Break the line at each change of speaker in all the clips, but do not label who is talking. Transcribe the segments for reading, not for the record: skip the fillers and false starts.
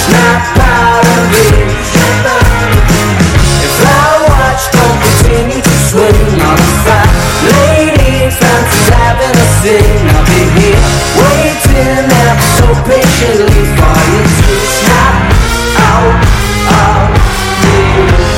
snap out of it. If I watch, don't continue to swing on the fat lady, fancy's having a sing. I'll be here waiting ever so patiently for you to snap out of it.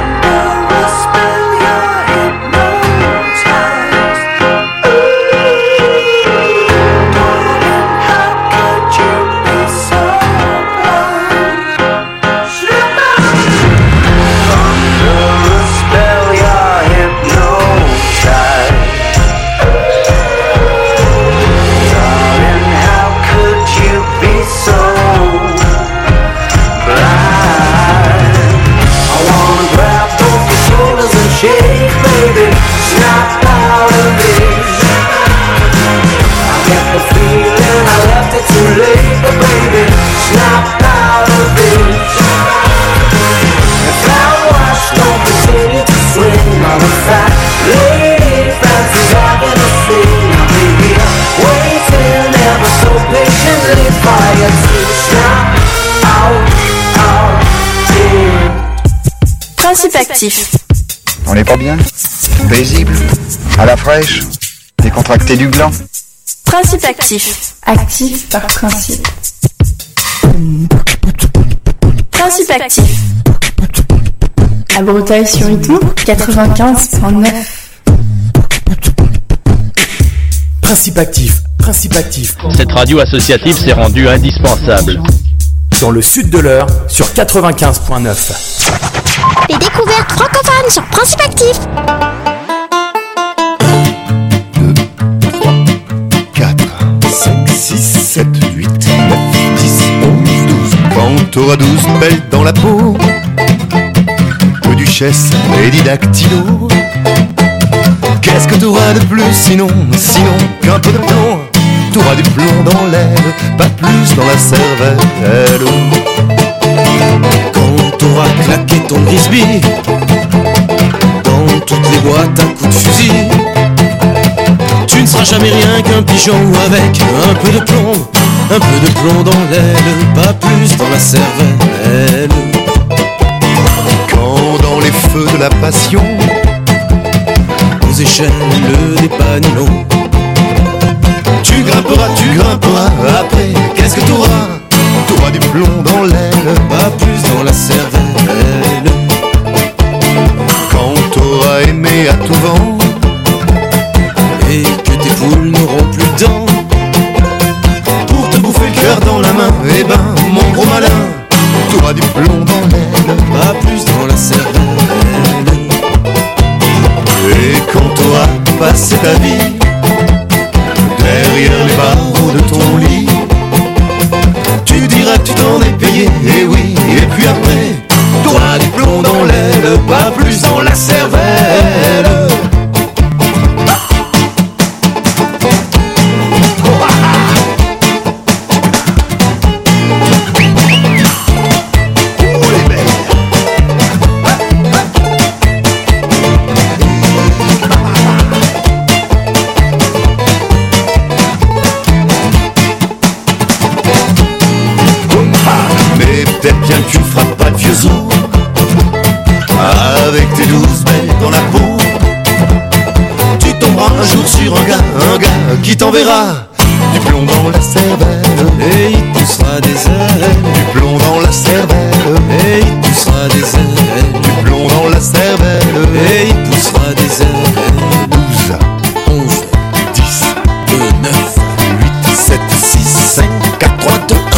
Principe actif.
On n'est pas bien? Paisible? À la fraîche? Décontracté du gland?
Principe actif. Actif par principe. Principe actif. À Breteuil-sur-Iton, 95.9.
Principe actif. Principe actif.
Cette radio associative s'est rendue indispensable.
Dans le sud de l'Eure, sur 95.9.
Les découvertes francophones sur Principe actif.
2, 3, 4, 5, 6, 7, 8, 9, 10, 11, 12. Quand t'auras 12 belles dans la peau, que duchesse et didactylo, qu'est-ce que t'auras de plus sinon qu'un peu de plomb? T'auras du plomb dans l'aile, pas plus dans la cervelle.
Quand t'auras claqué ton Grisby dans toutes les boîtes à coups de fusil, tu ne seras jamais rien qu'un pigeon avec un peu de plomb dans l'aile, pas plus dans la cervelle.
Quand dans les feux de la passion,
aux échelles des Panilots, tu grimperas, après, qu'est-ce que t'auras du plomb dans l'aile, pas plus dans la cervelle.
Quand t'auras aimé à tout vent,
et que tes poules n'auront plus de dents,
pour te bouffer le cœur dans la main, eh ben, mon gros malin, t'auras du plomb dans l'aile,
pas plus dans la cervelle.
Et quand t'auras passé ta vie derrière les barreaux de ton lit, tu diras que tu t'en es payé, et oui, et puis après, t'auras du plomb dans l'aile, pas plus dans la cervelle. Peut-être bien que tu ne feras pas de vieux os avec tes 12 belles dans la peau. Tu tomberas un jour sur un gars qui t'enverra du plomb dans la cervelle,
et il poussera des ailes.
Du plomb dans la cervelle,
et il poussera des ailes.
Du plomb dans la cervelle,
et il poussera des ailes.
12,
11,
10,
2, 9,
8, 7, 6, 5, 4, 3, 2, 1.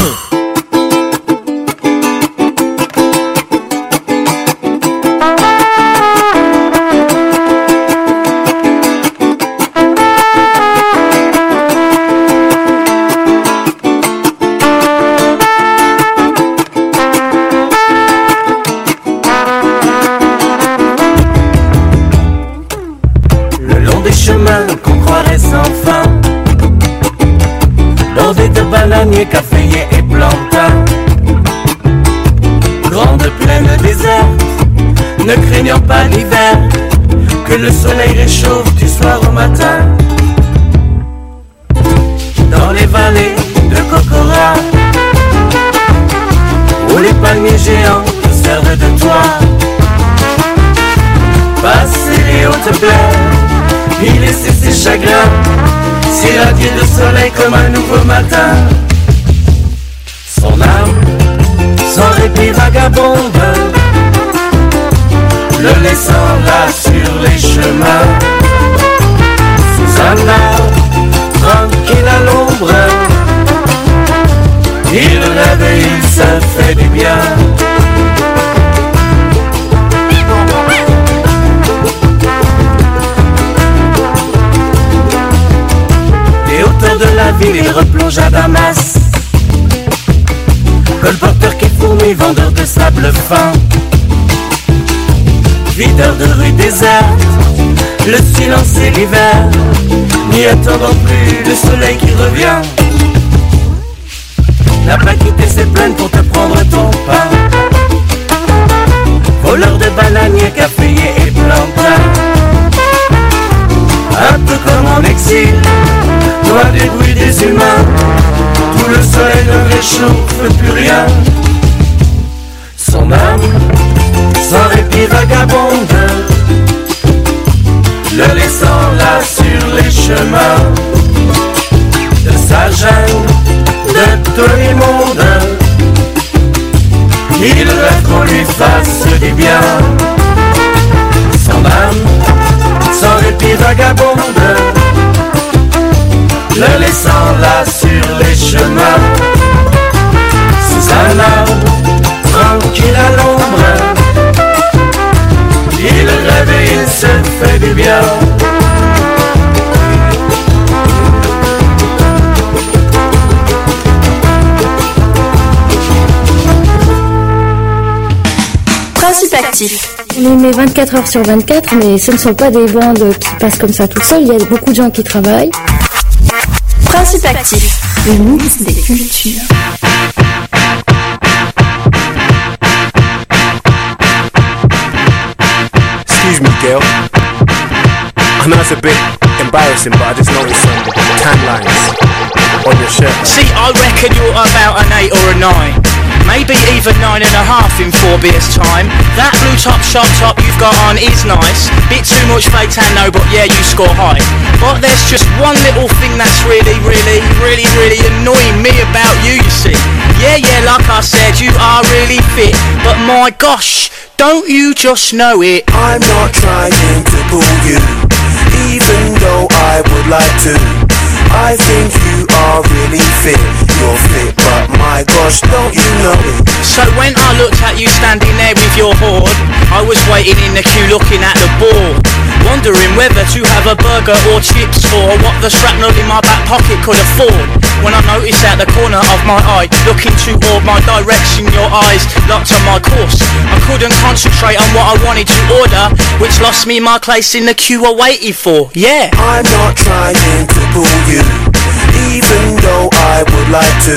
Qu'on croirait sans fin, bordé de bananiers, caféiers et plantains, grande plaine déserte, ne craignant pas l'hiver, que le soleil réchauffe du soir au matin. Dans les vallées de Kokora, où les palmiers géants te servent de toit. Passer les hautes plaines, y laisser ses chagrins, s'irradier de soleil comme un nouveau matin. Son âme, sans répit vagabonde, le laissant là sur les chemins. Sous un arbre, tranquille à l'ombre, il rêve et il se fait du bien. Les hauteurs de la ville, il replonge à Damas. Colporteur qui fourmille, vendeur de sable fin, videur de rues désertes, le silence et l'hiver, n'y attendant plus le soleil qui revient. N'a pas quitté ses plaines pour te prendre ton pain, voleur de bananiers, caféiers et plantains. Un peu comme en exil, loin des bruits des humains, où le soleil ne réchauffe plus rien. Son âme, sans répit vagabonde, le laissant là sur les chemins de sa gêne, de tous les mondes. Il rêve qu'on lui fasse du bien. Son âme, sans répit vagabonde, le laissant là sur les chemins. Sous un arbre, tranquille à l'ombre, il rêve et il se fait du bien.
Principe actif.
On émet 24 heures sur 24, mais ce ne sont pas des bandes qui passent comme ça tout seul. Il y a beaucoup de gens qui travaillent.
Principe actif.
Le mix des cultures.
Excuse me, girl. I know it's a bit embarrassing, but I just noticed some tan lines on your shirt.
See, I reckon you're about an 8 or a 9. Maybe even 9.5 in 4 beers time. That blue top sharp top you've got on is nice. Bit too much fake tan though, but yeah, you score high. But there's just one little thing that's really annoying me about you see. Yeah, like I said, you are really fit, but my gosh, don't you just know it?
I'm not trying to pull you, even though I would like to. I think you are really fit, you're fit, but my gosh, don't you know it?
So when I looked at you standing there with your hoard, I was waiting in the queue looking at the board, wondering whether to have a burger or chips, or what the shrapnel in my back pocket could afford. When I noticed at the corner of my eye, looking toward my direction, your eyes locked on my course. I couldn't concentrate on what I wanted to order, which lost me my place in the queue I waited for, yeah.
I'm not trying to pull you, even though I would like to.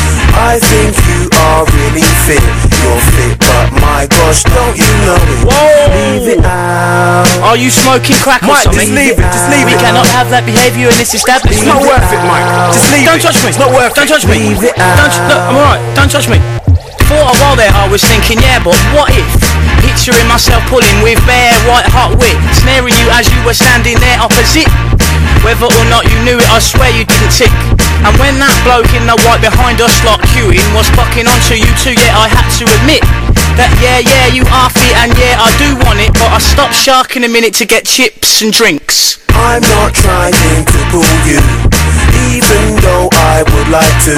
I think you are really fit, you're fit, but my gosh, don't you know it?
Whoa!
Leave it out.
Are you smoking crack or
Mike,
something?
just leave it, just leave
We
it.
cannot have that behaviour in this establishment.
It's not worth it, Mike. Just leave
Don't
it.
touch me.
It's not worth
Don't
it.
touch me.
Leave it
Don't, look, I'm alright. Don't touch me. For a while there I was thinking, yeah, but what if? Picturing myself pulling with bare white hot wit, snaring you as you were standing there opposite. Whether or not you knew it, I swear you didn't tick. And when that bloke in the white behind us lot queuing was fucking onto you too, yeah, I had to admit that yeah, you are fit and yeah, I do want it, but I stopped sharking a minute to get chips and drinks.
I'm not trying to pull you, even though I would like to.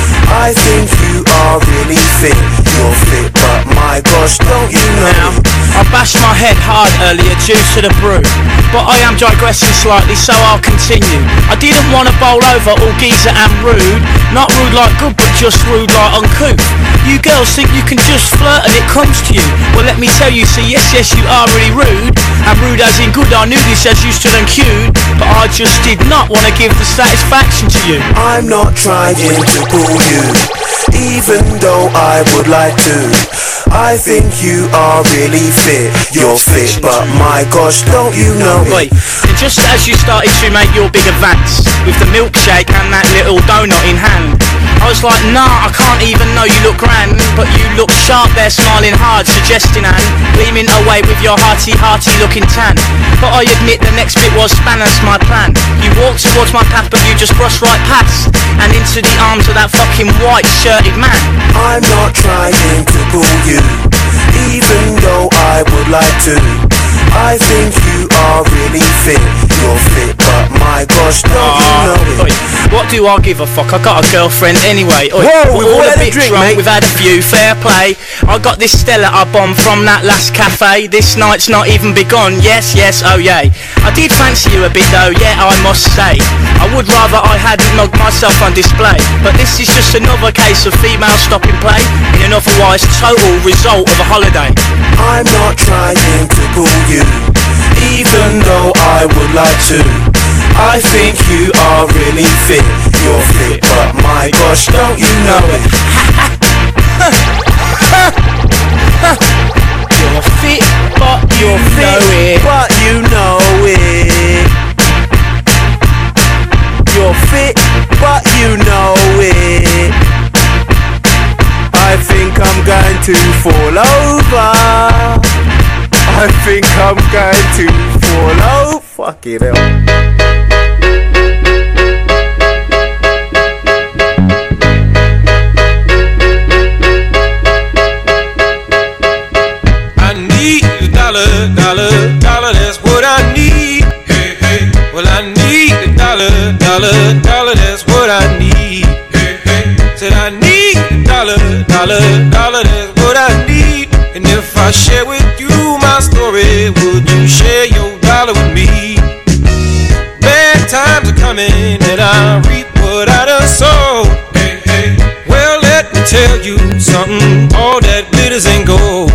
I think you are really fit, you're fit, but my gosh, don't you know?
Now, I bashed my head hard earlier due to the brew, but I am digressing slightly, so I'll continue. I didn't want to bowl over all geezer and rude, not rude like good, but just rude like uncouth. You girls think you can just flirt and it comes to you. Well, let me tell you, see, yes, you are really rude, and rude as in good. I knew this as you stood and queued, but I just did not want to give the satisfaction to you.
I'm not trying to pull you, even though I would like to. I think you are really fit, you're fit, but my gosh, don't you know it?
Wait, and just as you started to make your big advance, with the milkshake and that little donut in hand, I was like, nah, I can't even know you look grand. but you look sharp there, smiling hard, suggesting and gleaming away with your hearty looking tan. But I admit the next bit was spanners my plan. You walked towards my path, but you just brushed right past and into the arms of that fucking white shirted man.
I'm not trying to pull you, even though I would like to. I think you are really fit. You're fit, but my gosh, don't you know it?
What do I give a fuck? I got a girlfriend anyway.
Whoa, we've all had a drink,
drunk,
mate.
we've had a few, fair play. I got this Stella I bombed from that last cafe. This night's not even begun, yes, oh yay. I did fancy you a bit though, yeah, I must say. I would rather I hadn't mugged myself on display. But this is just another case of female stopping play in an otherwise total result of a holiday.
I'm not trying to pull you, even though I would like to. I think you are really fit. You're fit, but my gosh, don't you know it?
You're fit, but you know it.
But you know it. You're fit, but you know it. I think I'm going to fall over. I think I'm going to fall over. Fuck it hell.
Dollar, that's what I need. Hey, hey. Well, I need a dollar, that's what I need. Hey, hey. Said I need a dollar, that's what I need. And if I share with you my story, would you share your dollar with me? Bad times are coming and I reap what I done sowed. Hey, hey. Well, let me tell you something, all that glitters ain't gold.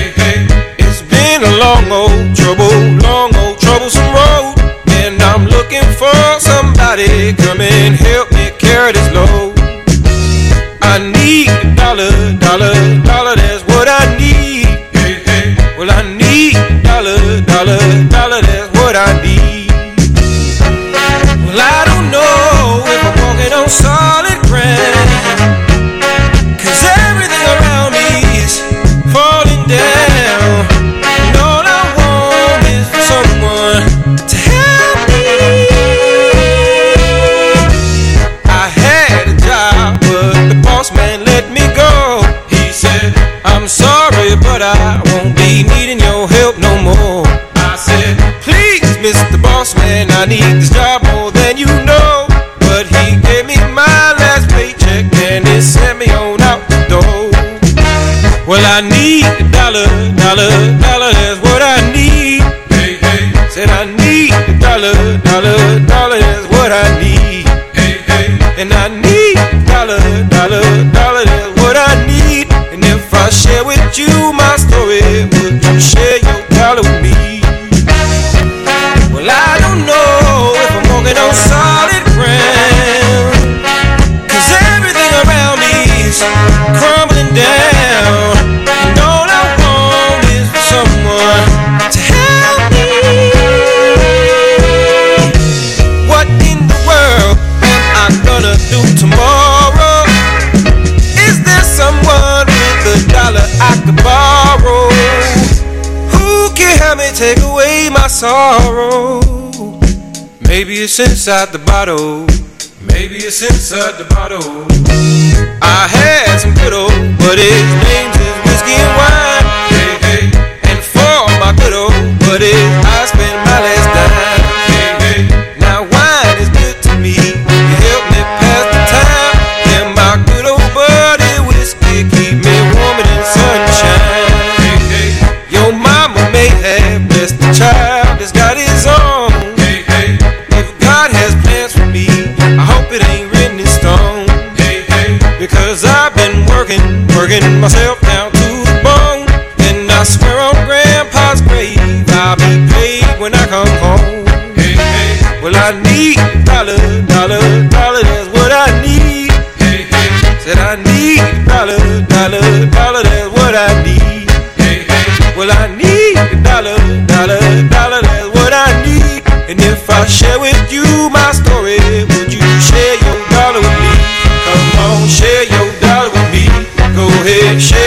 A long old troublesome road, and I'm looking for somebody come and help me carry this load. I need a dollar, that's what I need. Hey, hey. Well, I need a dollar, that's what I need. Well, I don't know if I'm walking on solid ground, 'cause everything around me is falling down. To help me. I had a job, but the boss man let me go. He said, I'm sorry, but I won't be needing your help no more. I said, please, Mr. Boss Man, I need this job more than you know. But he gave me my last paycheck and he sent me on out the door. Well, I need a dollar, that's what I need. Said I need a dollar, that's what I need. Hey, hey. And I need a dollar, that's what I need. And if I share with you my story, would you share your dollar with me? Well, I don't know if I'm walking on solid ground, 'cause everything around me is crumbling down. And all I want is for someone to help me. Do tomorrow? Is there someone with a dollar I could borrow? Who can help me take away my sorrow? Maybe it's inside the bottle. Maybe it's inside the bottle. I had some good old, but his name is whiskey and wine. Hey, hey. And for my good old buddy, I spent my last dime. Hey, hey. Now wine is good to me. You help me pass the time. And my good old buddy whiskey keep me warm in the sunshine. Hey, hey. Your mama may have blessed the child that's got his own. Hey, hey. If God has plans for me, I hope it ain't written in stone. Hey, hey. Because I've been working myself down to the bone. And I swear on Grandpa's grave I'll be paid when I come home. Hey, hey. Well, I need a dollar, that's what I need. Hey, hey. Said I need a dollar, that's what I need. Hey, hey. Well, I need a dollar, that's what I need. And if I share with you my story, would you share your dollar with me? Come on, share your dollar with me. Go ahead, share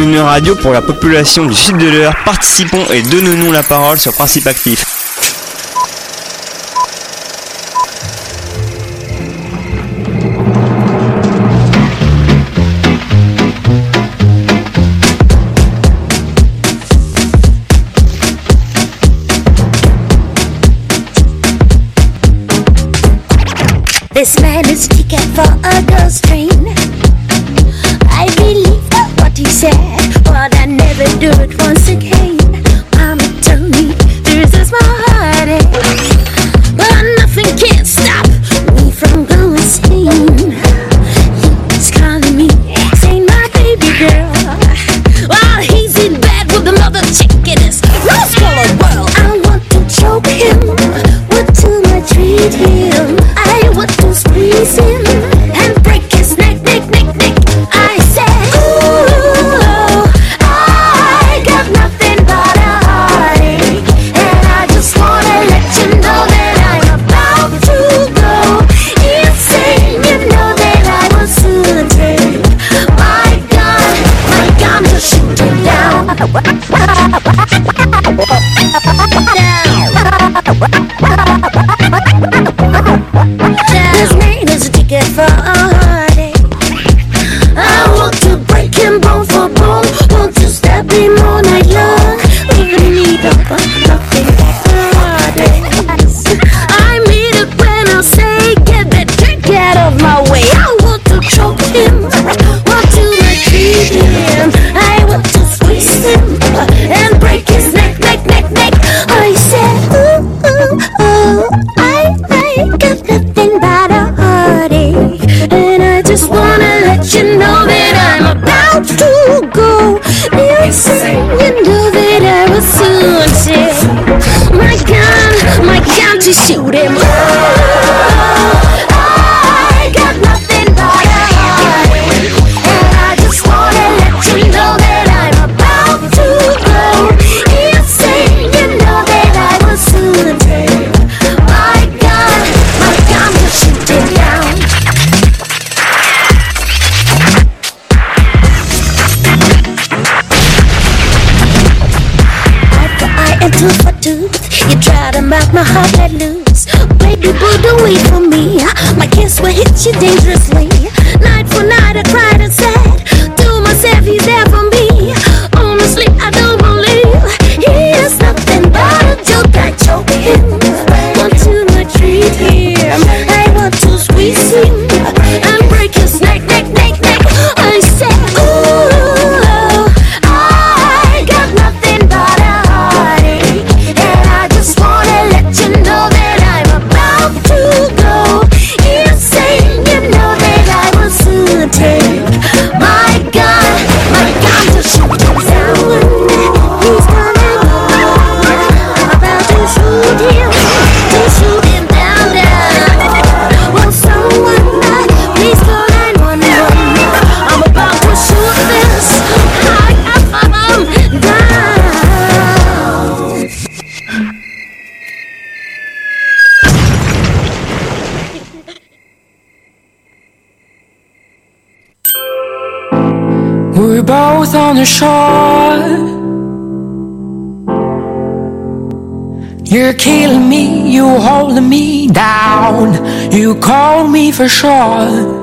une radio pour la population du sud de l'Eure. Participons et donnons-nous la parole sur Principe Actif.
This man is a ticket for a girl's train. I believe what he said, but I never do it once again. Mama told me this is my heartache, but nothing can stop me from going insane. He's calling me, saying my baby girl, while he's in bed with another chick in his rose-colored world. I want to choke him, but too much treat him. I want to squeeze him and break his neck. I said, ooh, I got nothing but a heartache, and I just wanna let you know that I'm about to go insane. You know that I will soon take my gun to shoot him down. This man is a ticket for a heartache. I want to break him bone for bone. Want to stab him all night long. Leaving me nothing but heartaches. I mean it when I say get that drink out of my way. I want to choke him, want to retreat him. I want to squeeze him and break his neck. I said, ooh, I got nothing but a heartache, and I just wanna let you know that I'm about to go insane. You know that I will soon take my gun to shoot him. I got nothing but a heartache, and I just wanna let you know that I'm about to go insane. You know that I will soon take my gun to shoot him down. Eye for eye and tooth for tooth, you try to knock my heart let loose. Baby boo, don't wait for me. My kiss will hit you dangerously. Night for night I cried and said to myself, he's there for me. Honestly, I don't believe he is nothing but a joke. I choke him, want to treat him. I want to squeeze him and break his neck. I said, ooh, I got nothing but a heartache, and I just wanna let you know that I'm about to go insane. You know that I will soon take my gun to shoot him down. He's coming, about to shoot him down. Will someone please call 911? I'm about to shoot this down.
We're both on the shore. You're killing me, you holding me down. You call me for sure.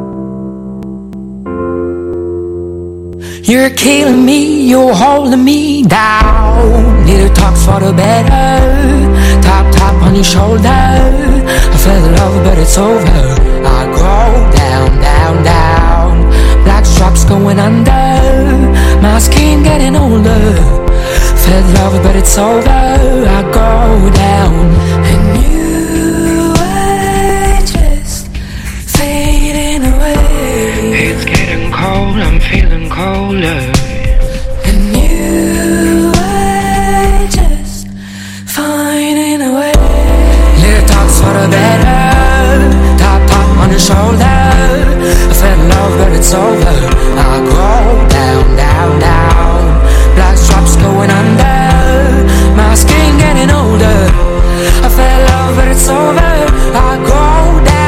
You're killing me, you're holding me down. Little talks for the better. Tap on your shoulder. I feel the love but it's over. I go down. Black straps going under. My skin getting older. Feel the love but it's over. I go down. And you are just fading away. It's getting cold, I'm feeling colder. And you are just finding a way. Little talks for the better. Tap on the shoulder. I felt love but it's over. I go down. Black straps going under. My skin getting older. I felt love but it's over. I go down.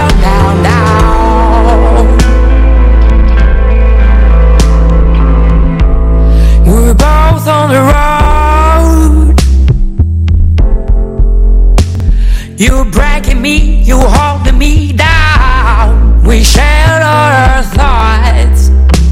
you holding me down. We shared our thoughts.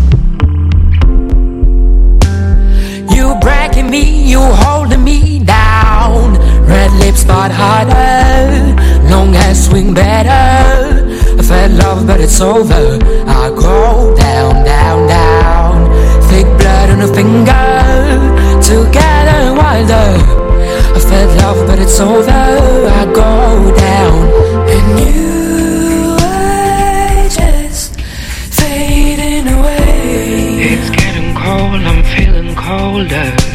You breaking me, you holding me down. Red lips but harder, long hair swing better. I felt love but it's over. I go down, down, down. Thick blood on a finger, together wilder. I felt love but it's over. I go down. And you are just fading away. It's getting cold, I'm feeling colder.